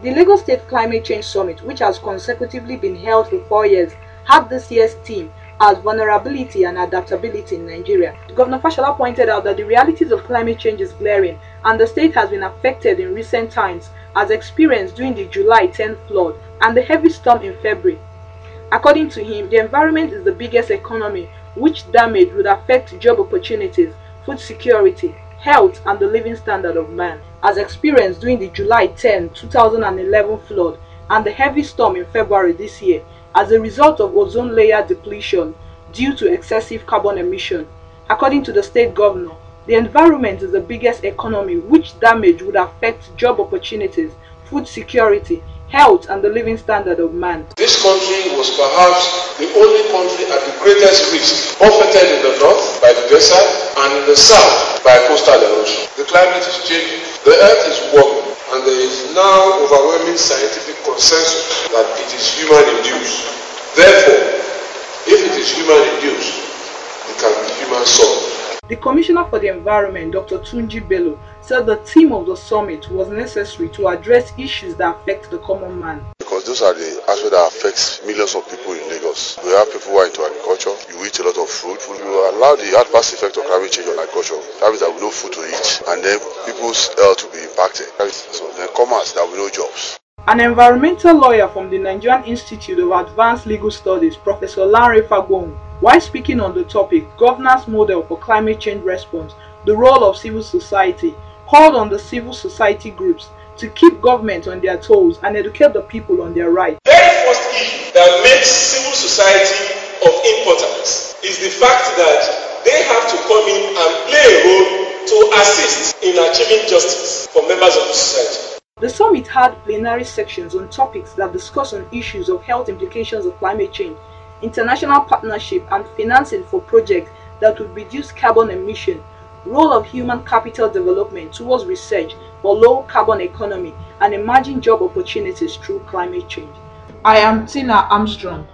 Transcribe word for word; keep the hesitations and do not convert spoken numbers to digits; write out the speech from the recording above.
The Lagos State Climate Change Summit, which has consecutively been held for four years, had this year's theme as Vulnerability and Adaptability in Nigeria. Governor Fashola pointed out that the realities of climate change is glaring and the state has been affected in recent times, as experienced during the July tenth flood and the heavy storm in February. According to him, the environment is the biggest economy, which damage would affect job opportunities, food security, health and the living standard of man, as experienced during the July tenth two thousand eleven flood and the heavy storm in February this year as a result of ozone layer depletion due to excessive carbon emission. According to the state governor, the environment is the biggest economy, which damage would affect job opportunities, food security, health and the living standard of man. This country was perhaps the only country at the greatest risk, buffeted in the north by the desert and in the south by coastal erosion. The climate is changing, the earth is warming, and there is now overwhelming scientific consensus that it is human-induced. Therefore, if it is human-induced, it can be human-solved. The Commissioner for the Environment, Doctor Tunji Bello, said the theme of the summit was necessary to address issues that affect the common man. Because those are the aspects that affects millions of people in Lagos. We have people who are into agriculture, you eat a lot of food, you allow the adverse effect of climate change on agriculture. That means that we no food to eat, and then people's health to be impacted. So then commerce, there will be no jobs. An environmental lawyer from the Nigerian Institute of Advanced Legal Studies, Professor Lanre Fagbon, while speaking on the topic, Governor's Model for Climate Change Response, the role of civil society, called on the civil society groups to keep government on their toes and educate the people on their rights. The very first issue that makes civil society of importance is the fact that they have to come in and play a role to assist in achieving justice for members of the society. The summit had plenary sections on topics that discuss on issues of health implications of climate change, international partnership and financing for projects that would reduce carbon emission, role of human capital development towards research for low carbon economy and emerging job opportunities through climate change. I am Tina Armstrong.